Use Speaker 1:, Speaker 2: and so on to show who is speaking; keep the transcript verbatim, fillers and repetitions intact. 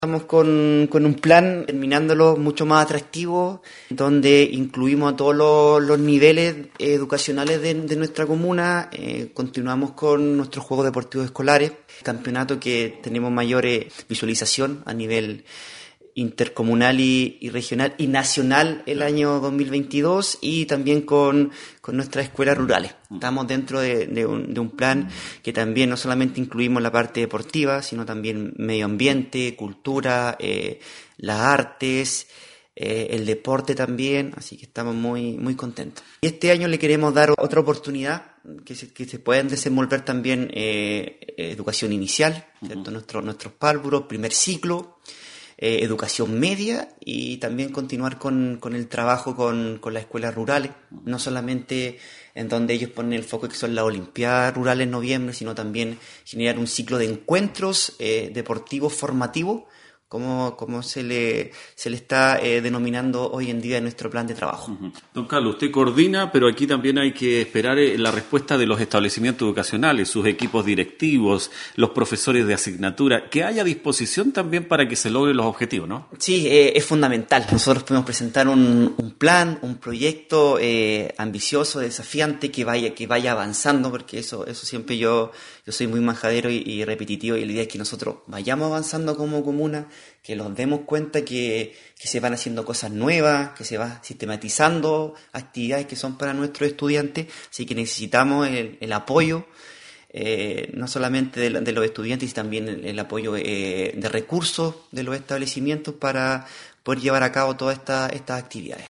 Speaker 1: Estamos con, con un plan, terminándolo mucho más atractivo, donde incluimos a todos los, los niveles educacionales de, de nuestra comuna. Eh, continuamos con nuestros Juegos Deportivos Escolares, campeonato que tenemos mayor eh, visualización a nivel intercomunal y, y regional y nacional el año dos mil veintidós, y también con, con nuestras escuelas rurales. Estamos dentro de, de, un, de un plan que también no solamente incluimos la parte deportiva, sino también medio ambiente, cultura, eh, las artes, eh, el deporte también, así que estamos muy, muy contentos. Y este año le queremos dar otra oportunidad, que se, que se puedan desenvolver también eh, educación inicial, ¿cierto? Uh-huh. Nuestro, nuestros párvulos, primer ciclo, Eh, educación media, y también continuar con, con el trabajo con, con las escuelas rurales, no solamente en donde ellos ponen el foco que son las Olimpiadas Rurales en noviembre, sino también generar un ciclo de encuentros eh, deportivos formativos, como, como se le, se le está eh, denominando hoy en día en nuestro plan de trabajo.
Speaker 2: Uh-huh. Don Carlos, usted coordina, pero aquí también hay que esperar eh, la respuesta de los establecimientos educacionales, sus equipos directivos, los profesores de asignatura, que haya disposición también para que se logren los objetivos, ¿no?
Speaker 1: Sí, eh, es fundamental. Nosotros podemos presentar un, un plan, un proyecto eh, ambicioso, desafiante, que vaya, que vaya avanzando, porque eso, eso siempre yo, yo soy muy majadero y, y repetitivo, y la idea es que nosotros vayamos avanzando como comuna, que nos demos cuenta que, que se van haciendo cosas nuevas, que se va sistematizando actividades que son para nuestros estudiantes, así que necesitamos el, el apoyo, eh, no solamente de, de los estudiantes, sino también el, el apoyo eh, de recursos de los establecimientos para poder llevar a cabo todas estas estas actividades.